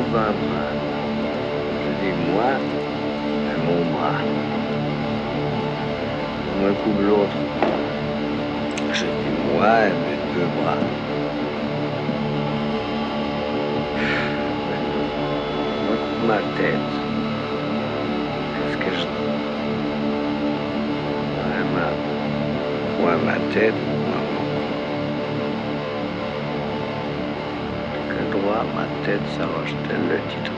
trouve un bras. Je dis moi, et mon bras. On me coupe l'autre. Je dis moi et mes deux bras. On me coupe ma tête. Qu'est-ce que je dis? Ouais, ma tête, moi, mon cou. Que droit, ma tête, ça va, je te le titre.